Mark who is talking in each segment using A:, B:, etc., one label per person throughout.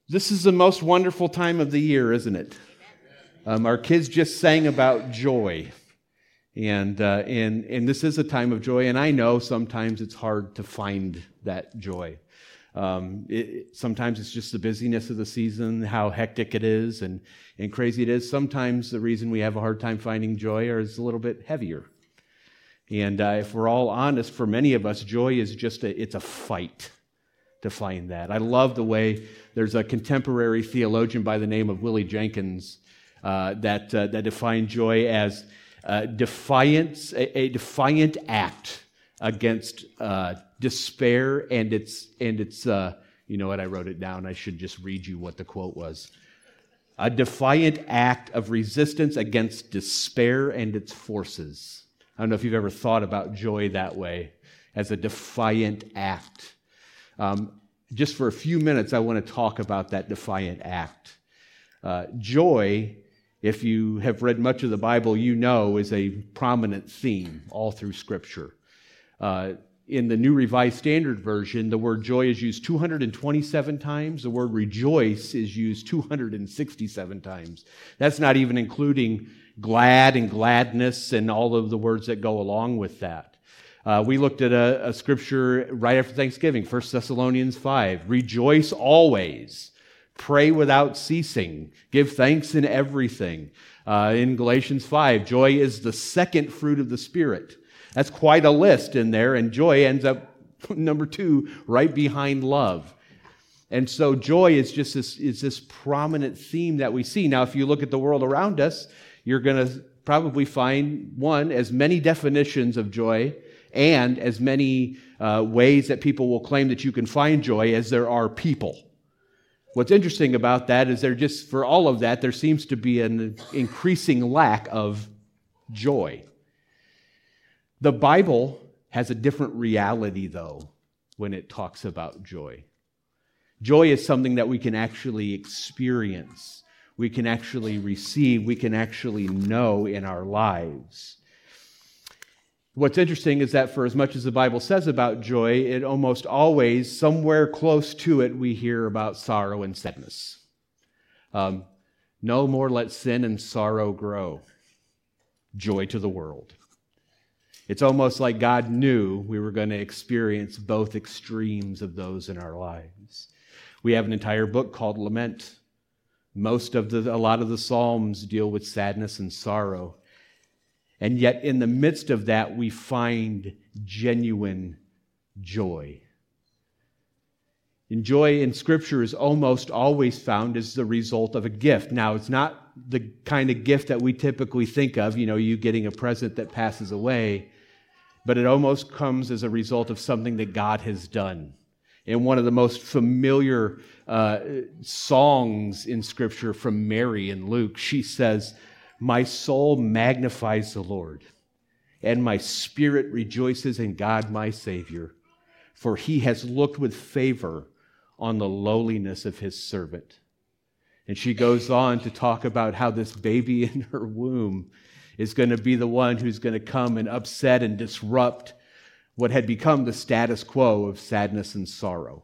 A: This is the most wonderful time of the year, isn't it? Our kids just sang about joy, and this is a time of joy. And I know sometimes it's hard to find that joy. Sometimes it's just the busyness of the season, how hectic it is, and crazy it is. Sometimes the reason we have a hard time finding joy is a little bit heavier. And if we're all honest, for many of us, joy is it's a fight to find that. I love the way there's a contemporary theologian by the name of Willie Jenkins that defined joy as defiance, a defiant act against despair and its you know what, I wrote it down. I should just read you what the quote was. A defiant act of resistance against despair and its forces. I don't know if you've ever thought about joy that way, as a defiant act. Just for a few minutes, I want to talk about that defiant act. Joy, if you have read much of the Bible, you know is a prominent theme all through Scripture. In the New Revised Standard Version, the word joy is used 227 times. The word rejoice is used 267 times. That's not even including glad and gladness and all of the words that go along with that. We looked at a scripture right after Thanksgiving, 1 Thessalonians 5. Rejoice always. Pray without ceasing. Give thanks in everything. In Galatians 5, joy is the second fruit of the Spirit. That's quite a list in there, and joy ends up number 2, right behind love. And so joy is just this prominent theme that we see. Now, if you look at the world around us, you're going to probably find, one, as many definitions of joy and as many ways that people will claim that you can find joy as there are people. What's interesting about that is for all of that, there seems to be an increasing lack of joy. The Bible has a different reality, though, when it talks about joy. Joy is something that we can actually experience, we can actually receive, we can actually know in our lives. What's interesting is that for as much as the Bible says about joy, it almost always, somewhere close to it, we hear about sorrow and sadness. No more let sin and sorrow grow. Joy to the world. It's almost like God knew we were going to experience both extremes of those in our lives. We have an entire book called Lament. A lot of the Psalms deal with sadness and sorrow. And yet in the midst of that, we find genuine joy. And joy in Scripture is almost always found as the result of a gift. Now, it's not the kind of gift that we typically think of, you getting a present that passes away, but it almost comes as a result of something that God has done. In one of the most familiar songs in Scripture from Mary in Luke, she says, "My soul magnifies the Lord, and my spirit rejoices in God my Savior, for he has looked with favor on the lowliness of his servant." And she goes on to talk about how this baby in her womb is going to be the one who's going to come and upset and disrupt what had become the status quo of sadness and sorrow.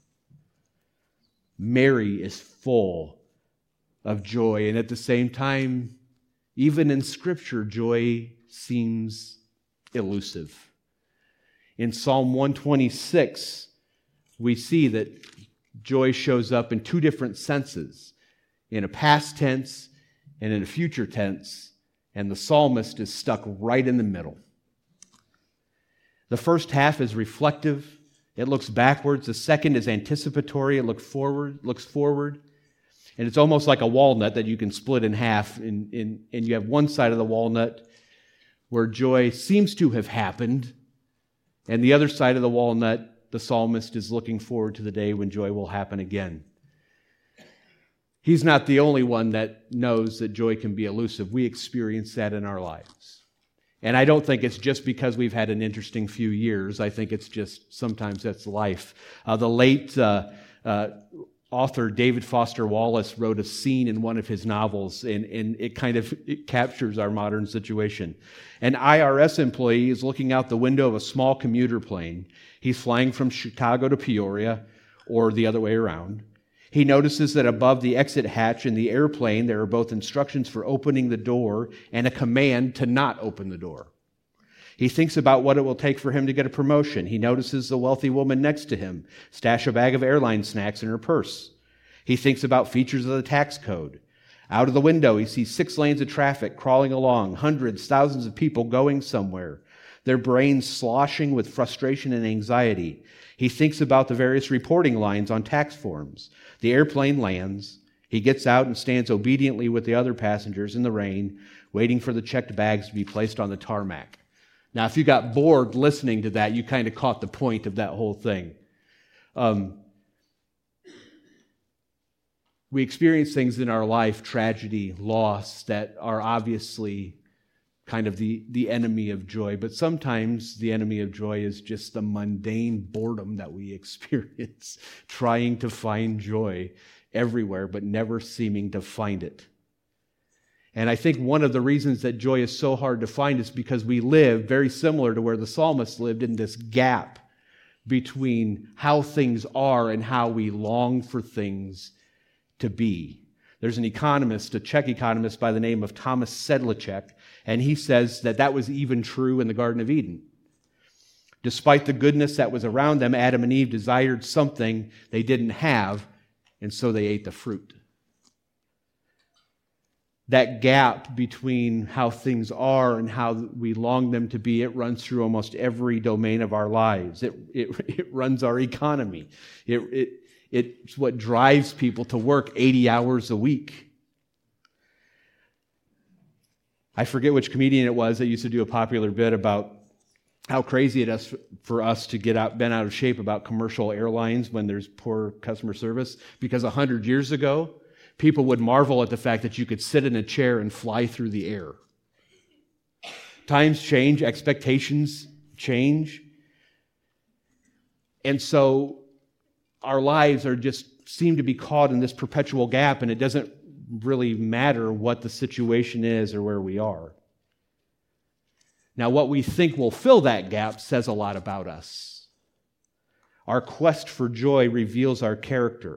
A: Mary is full of joy, and at the same time, even in Scripture, joy seems elusive. In Psalm 126, we see that joy shows up in 2 different senses, in a past tense and in a future tense, and the psalmist is stuck right in the middle. The first half is reflective. It looks backwards. The second is anticipatory. It looks forward. And it's almost like a walnut that you can split in half. And you have one side of the walnut where joy seems to have happened. And the other side of the walnut, the psalmist is looking forward to the day when joy will happen again. He's not the only one that knows that joy can be elusive. We experience that in our lives. And I don't think it's just because we've had an interesting few years. I think it's just sometimes that's life. The late author David Foster Wallace wrote a scene in one of his novels, and it captures our modern situation. An IRS employee is looking out the window of a small commuter plane. He's flying from Chicago to Peoria, or the other way around. He notices that above the exit hatch in the airplane, there are both instructions for opening the door and a command to not open the door. He thinks about what it will take for him to get a promotion. He notices the wealthy woman next to him stash a bag of airline snacks in her purse. He thinks about features of the tax code. Out of the window, he sees 6 lanes of traffic crawling along, hundreds, thousands of people going somewhere, their brains sloshing with frustration and anxiety. He thinks about the various reporting lines on tax forms. The airplane lands. He gets out and stands obediently with the other passengers in the rain, waiting for the checked bags to be placed on the tarmac. Now, if you got bored listening to that, you kind of caught the point of that whole thing. We experience things in our life, tragedy, loss, that are obviously kind of the enemy of joy. But sometimes the enemy of joy is just the mundane boredom that we experience, trying to find joy everywhere, but never seeming to find it. And I think one of the reasons that joy is so hard to find is because we live very similar to where the psalmist lived, in this gap between how things are and how we long for things to be. There's an economist, a Czech economist by the name of Thomas Sedlacek, and he says that was even true in the Garden of Eden. Despite the goodness that was around them, Adam and Eve desired something they didn't have, and so they ate the fruit. That gap between how things are and how we long them to be, it runs through almost every domain of our lives. It runs our economy. It's what drives people to work 80 hours a week. I forget which comedian it was that used to do a popular bit about how crazy it is for us to bent out of shape about commercial airlines when there's poor customer service. Because 100 years ago, people would marvel at the fact that you could sit in a chair and fly through the air. Times change, expectations change. And so our lives seem to be caught in this perpetual gap, and it doesn't really matter what the situation is or where we are. Now, what we think will fill that gap says a lot about us. Our quest for joy reveals our character.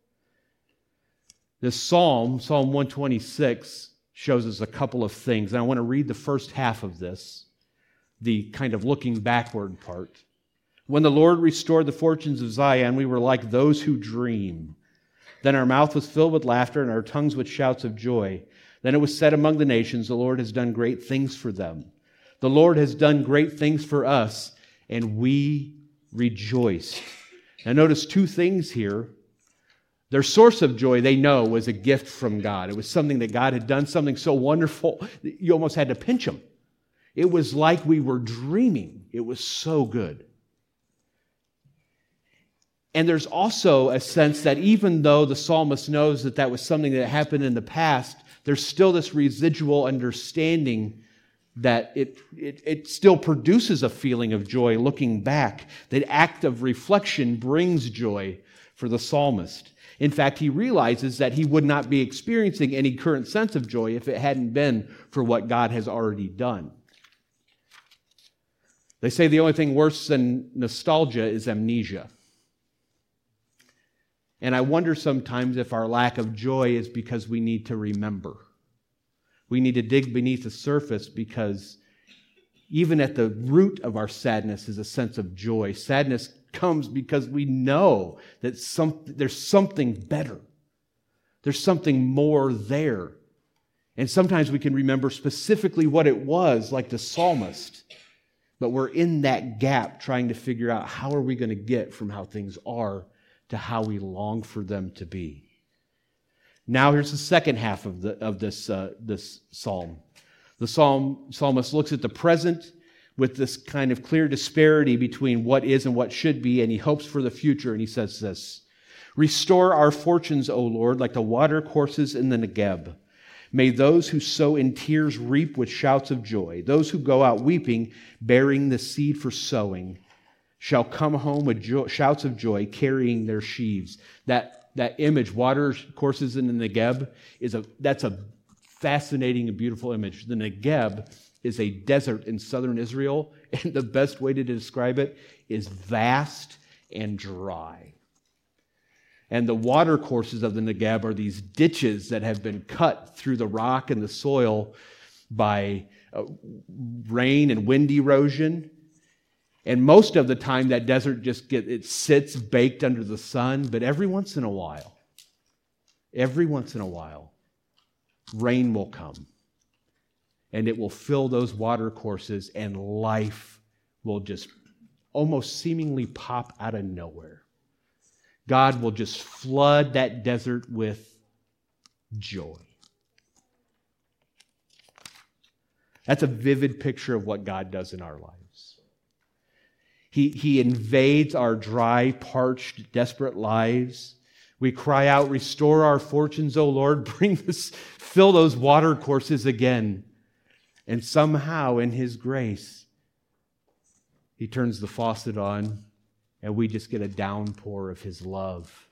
A: This Psalm 126, shows us a couple of things. And I want to read the first half of this, the kind of looking backward part. When the Lord restored the fortunes of Zion, we were like those who dream. Then our mouth was filled with laughter and our tongues with shouts of joy. Then it was said among the nations, the Lord has done great things for them. The Lord has done great things for us, and we rejoiced. Now notice 2 things here. Their source of joy, they know, was a gift from God. It was something that God had done, something so wonderful, that you almost had to pinch them. It was like we were dreaming. It was so good. And there's also a sense that even though the psalmist knows that was something that happened in the past, there's still this residual understanding that it still produces a feeling of joy looking back. That act of reflection brings joy for the psalmist. In fact, he realizes that he would not be experiencing any current sense of joy if it hadn't been for what God has already done. They say the only thing worse than nostalgia is amnesia. And I wonder sometimes if our lack of joy is because we need to remember. We need to dig beneath the surface, because even at the root of our sadness is a sense of joy. Sadness comes because we know that there's something better. There's something more there. And sometimes we can remember specifically what it was, like the psalmist. But we're in that gap trying to figure out how are we going to get from how things are to how we long for them to be. Now here's the second half of this psalm. The psalmist looks at the present with this kind of clear disparity between what is and what should be, and he hopes for the future, and he says this: "Restore our fortunes, O Lord, like the water courses in the Negeb. May those who sow in tears reap with shouts of joy. Those who go out weeping, bearing the seed for sowing, shall come home with shouts of joy, carrying their sheaves." That image, water courses in the Negeb, that's a fascinating and beautiful image. The Negeb is a desert in southern Israel, and the best way to describe it is vast and dry. And the water courses of the Negeb are these ditches that have been cut through the rock and the soil by rain and wind erosion. And most of the time that desert it sits baked under the sun, but every once in a while, rain will come and it will fill those water courses and life will just almost seemingly pop out of nowhere. God will just flood that desert with joy. That's a vivid picture of what God does in our lives. He invades our dry, parched, desperate lives. We cry out, restore our fortunes, O Lord, fill those water courses again. And somehow in His grace, He turns the faucet on and we just get a downpour of His love.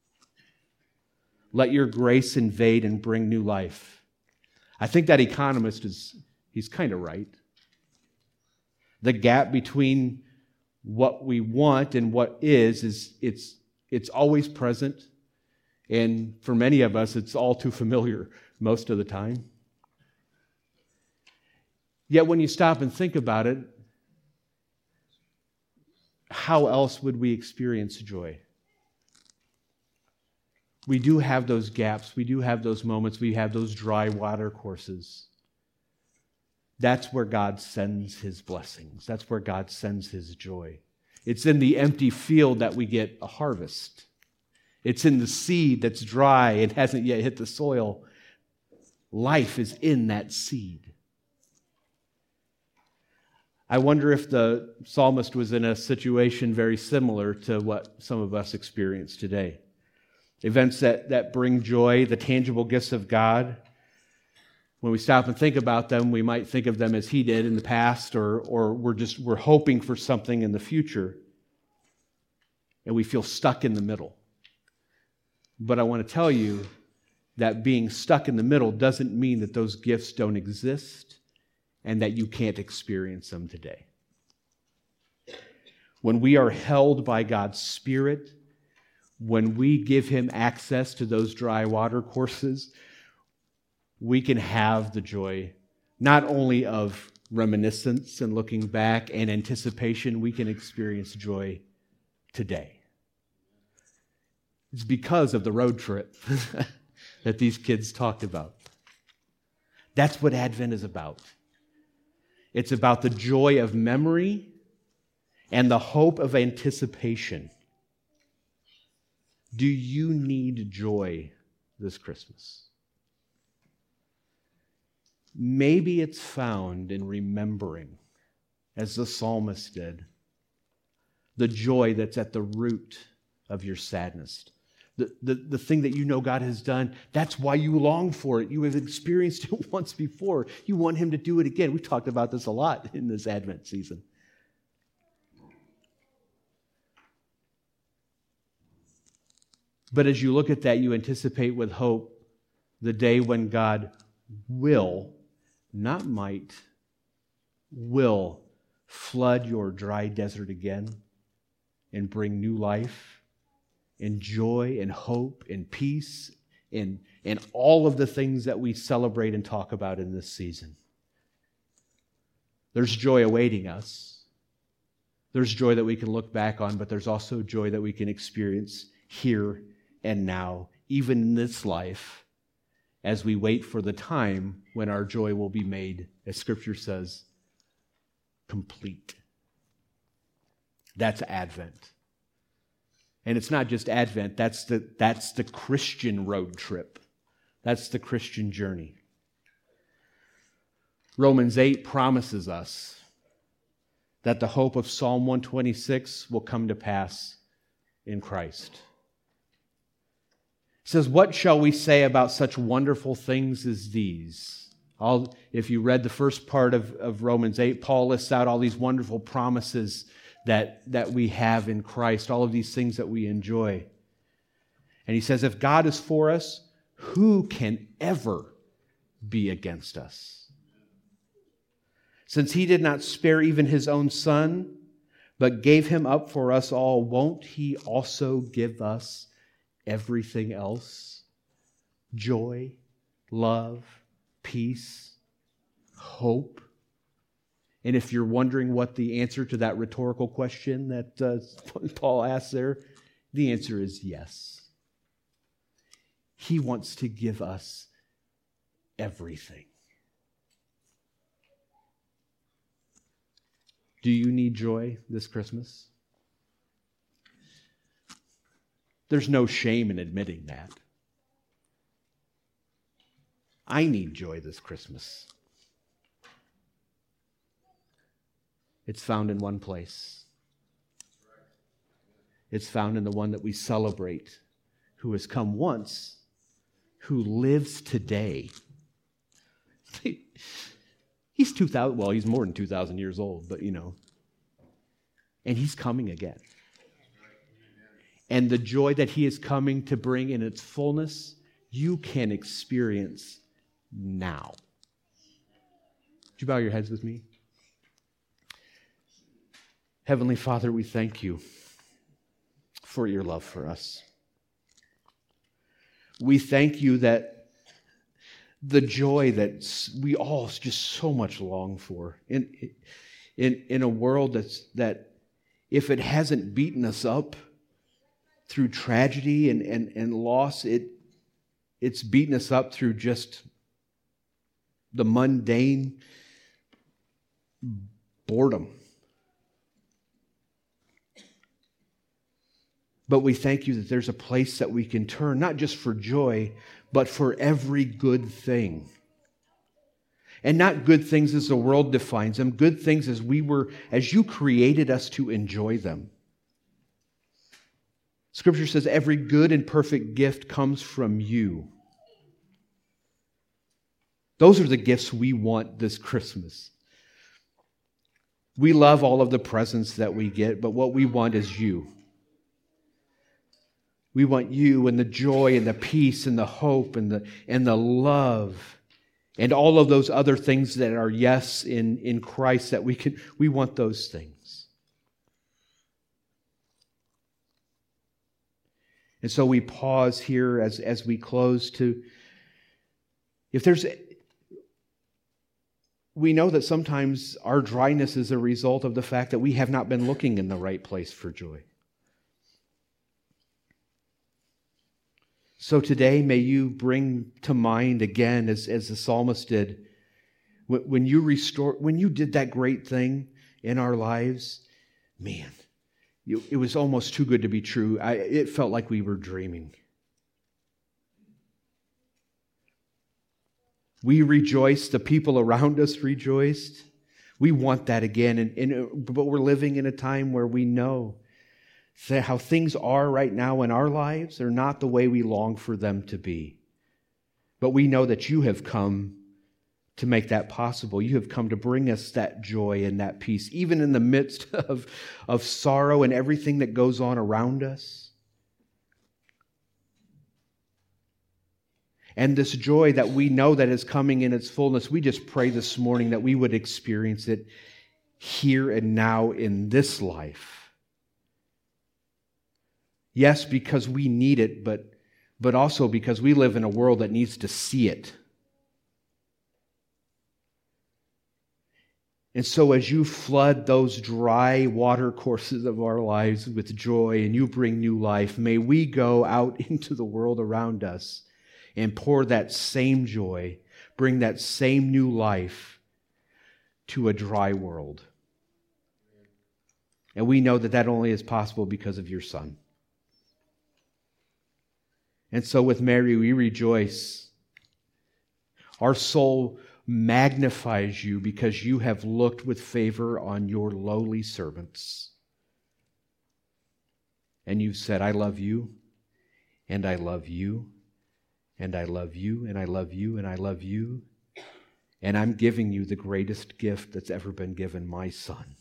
A: Let your grace invade and bring new life. I think that economist he's kind of right. The gap between what we want and what is it's always present. And for many of us, it's all too familiar most of the time. Yet when you stop and think about it, how else would we experience joy? We do have those gaps. We do have those moments. We have those dry water courses. That's where God sends His blessings. That's where God sends His joy. It's in the empty field that we get a harvest. It's in the seed that's dry and hasn't yet hit the soil. Life is in that seed. I wonder if the psalmist was in a situation very similar to what some of us experience today. Events that bring joy, the tangible gifts of God. When we stop and think about them, we might think of them as he did in the past, or we're hoping for something in the future, and we feel stuck in the middle. But I want to tell you that being stuck in the middle doesn't mean that those gifts don't exist and that you can't experience them today. When we are held by God's Spirit, when we give Him access to those dry water courses, we can have the joy not only of reminiscence and looking back and anticipation, we can experience joy today. It's because of the road trip that these kids talked about. That's what Advent is about. It's about the joy of memory and the hope of anticipation. Do you need joy this Christmas? Maybe it's found in remembering, as the psalmist did, the joy that's at the root of your sadness. The thing that you know God has done, that's why you long for it. You have experienced it once before. You want Him to do it again. We talked about this a lot in this Advent season. But as you look at that, you anticipate with hope the day when God will, not might, will flood your dry desert again and bring new life and joy and hope and peace and all of the things that we celebrate and talk about in this season. There's joy awaiting us. There's joy that we can look back on, but there's also joy that we can experience here and now, even in this life, as we wait for the time when our joy will be made, as Scripture says, complete. That's Advent. And it's not just Advent, that's the Christian road trip. That's the Christian journey. Romans 8 promises us that the hope of Psalm 126 will come to pass in Christ. It says, what shall we say about such wonderful things as these? If you read the first part of Romans 8, Paul lists out all these wonderful promises that we have in Christ, all of these things that we enjoy. And he says, if God is for us, who can ever be against us? Since He did not spare even His own Son, but gave Him up for us all, won't He also give us everything else. Joy, love, peace, hope. And if you're wondering what the answer to that rhetorical question that Paul asks there, the answer is yes. He wants to give us everything. Do you need joy this Christmas? There's no shame in admitting that. I need joy this Christmas. It's found in one place. It's found in the one that we celebrate, who has come once, who lives today. He's 2,000, well, he's more than 2,000 years old, but and he's coming again. And the joy that he is coming to bring in its fullness, you can experience now. Would you bow your heads with me? Heavenly Father, we thank you for your love for us. We thank you that the joy that we all just so much long for in a world that if it hasn't beaten us up through tragedy and loss, it's beaten us up through just the mundane boredom. But we thank you that there's a place that we can turn, not just for joy, but for every good thing. And not good things as the world defines them, good things as you created us to enjoy them. Scripture says every good and perfect gift comes from you. Those are the gifts we want this Christmas. We love all of the presents that we get, but what we want is you. We want you and the joy and the peace and the hope and the love and all of those other things that are yes in Christ that we want those things. And so we pause here as we close we know that sometimes our dryness is a result of the fact that we have not been looking in the right place for joy. So today, may you bring to mind again, as the psalmist did, when you did that great thing in our lives, man, it was almost too good to be true. It felt like we were dreaming. We rejoiced. The people around us rejoiced. We want that again. But we're living in a time where we know that how things are right now in our lives are not the way we long for them to be. But we know that you have come to make that possible. You have come to bring us that joy and that peace, even in the midst of sorrow and everything that goes on around us. And this joy that we know that is coming in its fullness, we just pray this morning that we would experience it here and now in this life. Yes, because we need it, but also because we live in a world that needs to see it. And so as you flood those dry water courses of our lives with joy and you bring new life, may we go out into the world around us and pour that same joy, bring that same new life to a dry world. And we know that only is possible because of your Son. And so with Mary, we rejoice. Our soul magnifies you because you have looked with favor on your lowly servants. And you've said, I love you, and I love you, and I love you, and I love you, and I love you. And I'm giving you the greatest gift that's ever been given, my Son.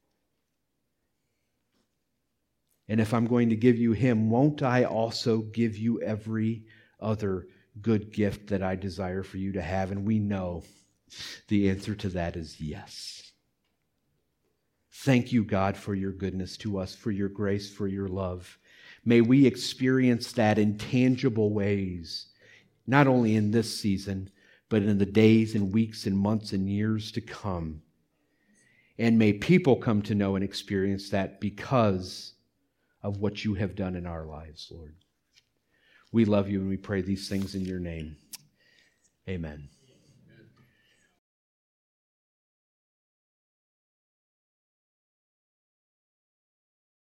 A: And if I'm going to give you him, won't I also give you every other good gift that I desire for you to have? And we know the answer to that is yes. Thank you, God, for your goodness to us, for your grace, for your love. May we experience that in tangible ways, not only in this season, but in the days and weeks and months and years to come. And may people come to know and experience that because of what you have done in our lives, Lord. We love you and we pray these things in your name. Amen.